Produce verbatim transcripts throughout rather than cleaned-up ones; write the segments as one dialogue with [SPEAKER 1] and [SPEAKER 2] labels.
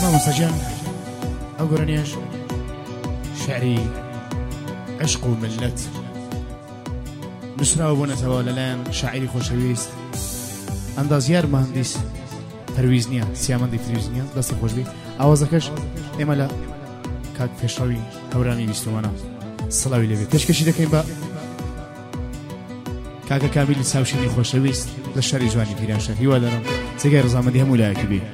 [SPEAKER 1] ما مسجن أقرنيش شعري عشق وملت نسرا وبونا تواللان شاعري خوشويست اندازيار مهندس ترويزنيا سيامندي ترويزنيا دستي خوش بي آوازكش إمالا كاك فشراوي هوراني بيستوانا صلاوي لبي تشكشي دكين با كاكا كامل ساوشيني خوشويست للشاري جواني فيران شافي ودارم سيقاي رزامندي همو لايكي بي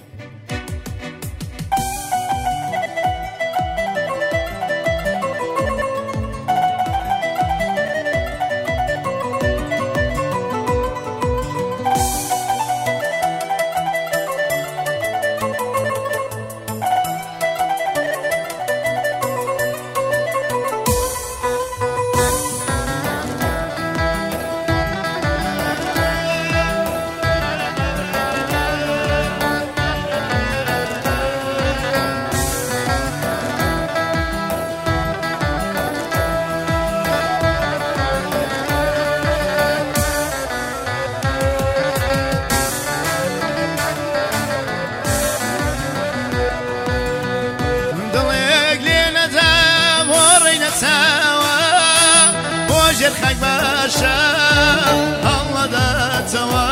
[SPEAKER 2] خاك باشا الله دا توا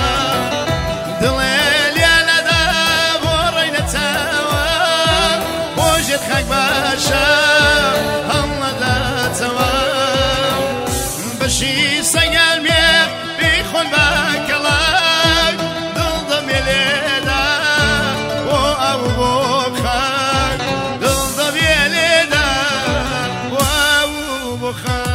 [SPEAKER 2] دليل يا ندى ورينا توا وجد خاك باشا الله دا توا بشي سيال مير بيخون باكلاك دل دمي ليدا وابو بوخاك دل دمي ليدا وابو بوخاك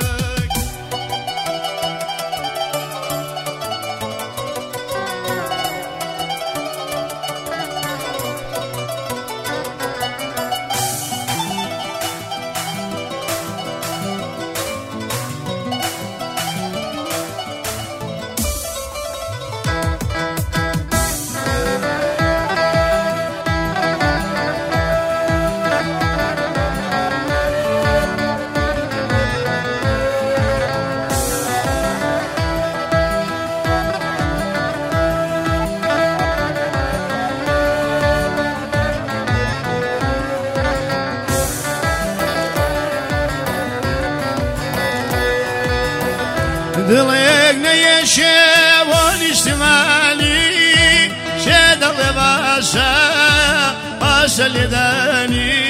[SPEAKER 2] دلك نيشي والاجتمالي شادل باشا باشا اليداني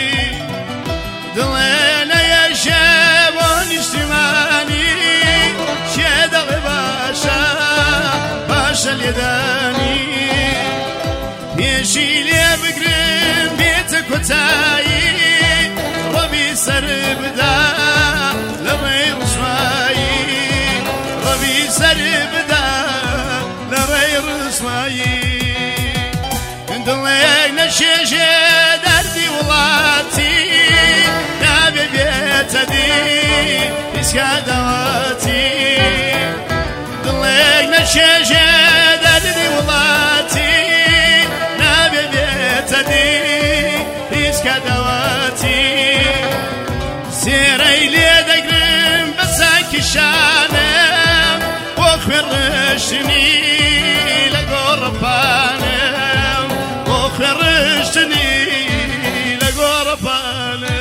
[SPEAKER 2] دلك نيشي والاجتمالي شادل باشا باشا اليداني يشي لي بقرم بيتك وتاي ربي سربدا لغير شوي ربي سربدا لغير شوي دلي نشيشي دردي ولاتي يا ببيت دي اسكادواتي دلي نشيشي دردي ولاتي يا ببيت دي اسكادواتي سيري لي دقرم بساكي شانم وخرجتني لقربانم وخرجتني لقربانم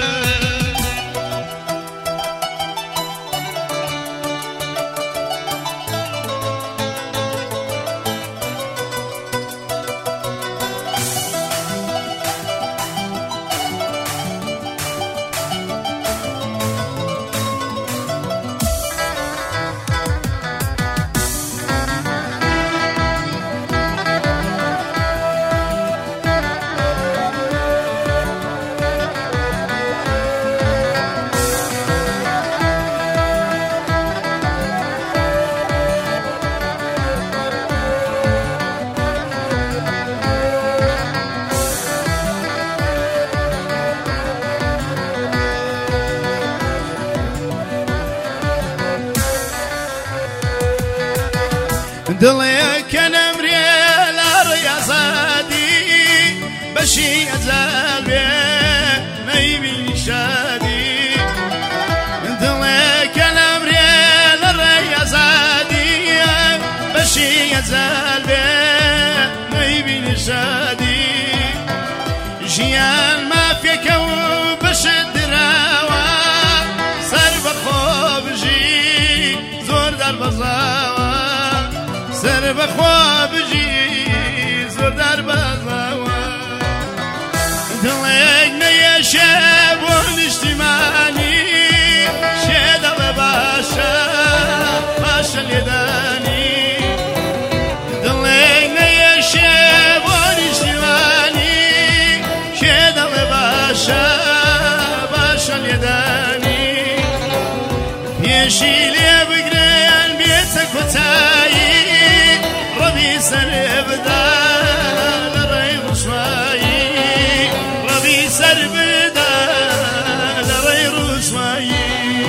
[SPEAKER 2] دلك نمري لرياضي بشي أزال بيه نيبي شادي دلك نمري لرياضي بشي أزال بيه نيبي شادي سر بخوا بجی زۆر دەربەزەوە دڵێک نەیەشێ بۆ نیشتیمانی شێ دەڵێ باشە باشە لێدانی دڵێک نەیەشێ بۆ نیشتیمانی شێ دەڵێ باشە باشە لێدانی پێشی لێ بگرێن بێتە کۆتایی ڕەبی سەر بدا لە ڕێی ڕوسوایی ڕەبی سەر بدا لە ڕێی ڕوسوایی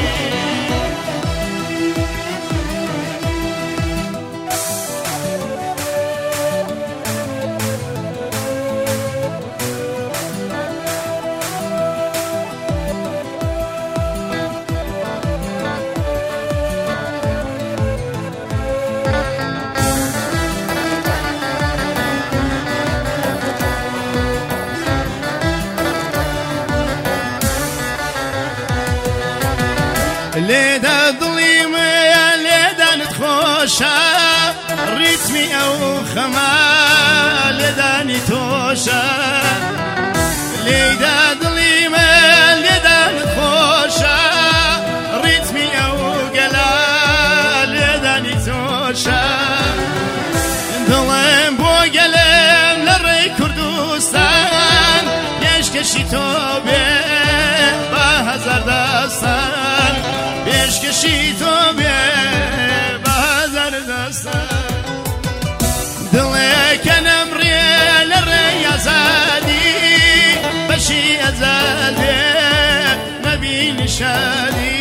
[SPEAKER 2] لێدا دڵی مەیان لێدانت خۆشە ڕیتمی ئەو خەما لێدانی تۆشە لێدا دڵی مەیان لێدانت خۆشە ڕیتمی ئەو گەلا لێدانی تۆشە دڵێم بۆ گەلێم لە ڕێی کوردستان پێشکەشی تۆ بێ بە هەزار دەستان پێشکەشی تۆ بێ بە هەزار دەستان دڵێکە نەمڕێ لە ڕێی ئازادی بەشی ئەزاد بێ نەبینی شادی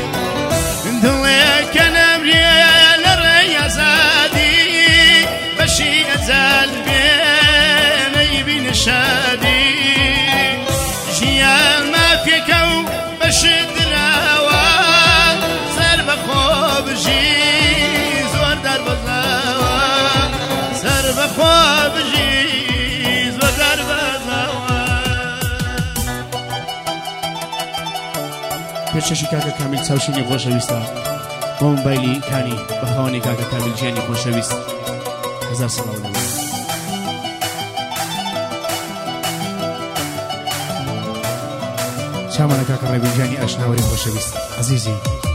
[SPEAKER 2] دڵێکە نەمڕێ لە ڕێی ئازادی بەشی ئەزاد بێ نەیبینی شادی ژیان مافێکە و بەشت دراوە سەر بەخۆ بژی زۆر دەربەزاوە سەر بەخۆ بژی زۆر دەربەزاوە
[SPEAKER 1] پێشەشی کاکە کامیل چاوشینی خۆشەویستە بۆ مۆبایلی کانی بە خاوەنی کاکە کامیل گیانی خۆشەویست هەزار سەڵاو لەوێ چامانە کاکە ڕێبنجانی ئاشناوەری خۆشەویست عەزیزی